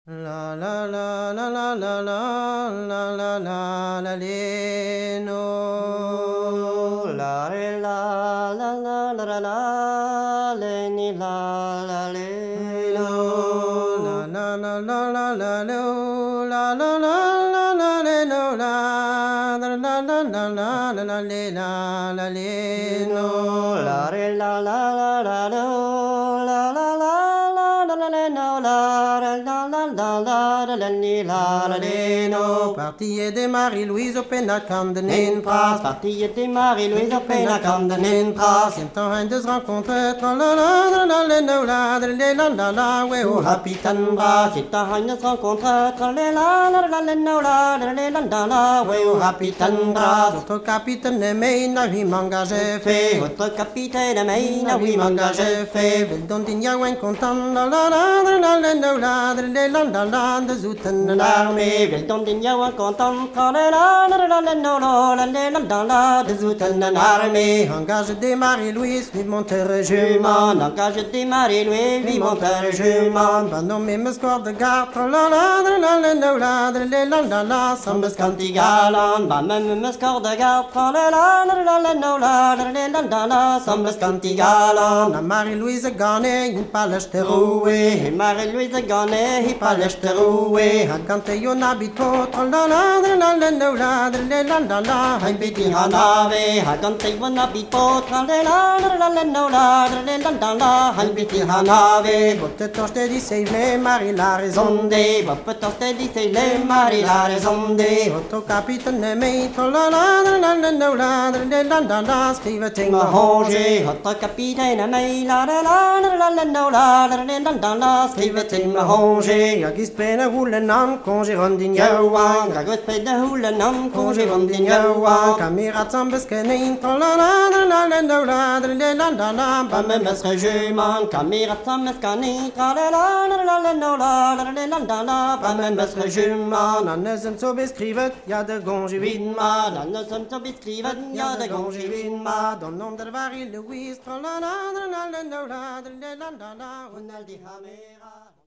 La la la la la la la la la la la le no la re la la la la la la le ni la la le no la la la la la la lo la la la la la le no la la la la la la la la le la la le no la re la la la la lo la la la la la la le no la la la Partie de Marie-Louise op een akande in Praat. Partie de Marie-Louise op een akande in Praat. Sinton en dus rencontre tra la la la la la la la la la we o happy tan bra. Sinton en dus rencontre tra la la la la la la la we o happy tan bra. Votre capitaine me na lui m'engage fait. Votre capitaine me na lui m'engage fait. Vel don digna wen content la la la la la la la de zoeten l'armée. Vel don digna wen content tra la la la la la la de zoeten l'armée. Engage des Marie-Louise, vive mon terre jument. Engage des Marie-Louise, vive mon terre jument. Va nommer me score de garde tra la la la la la sans me scanti galant. Va même me score de garde tra la la sans me scanti galant. Na Marie-Louise gane, in paleste roué. Marie-Louise gane, in paleste roué. Cante yon habito tra la la habiti hanave. Cante yon habito tra la habiti hanave. Votre torche dit c'est les Marie la raison de. Votre torche dit c'est les Marie la raison de. Votre capitaine me tra la scrive ting manger. Votre capitaine me la scrive ting manger. Agis pene hulen nam congé rondin yawan. Agis pene hulen nam congé rondin yawan. Caméra zambes kenin tra la pas même régiment. Caméra zambes kenin tra la pas même régiment. Nannesem so beskrivet, ja de gongevinma. Nannesem so beskrivet, ja de gongevinma. Don nom der Marie-Louise tra la la la la la la la la la la la la la la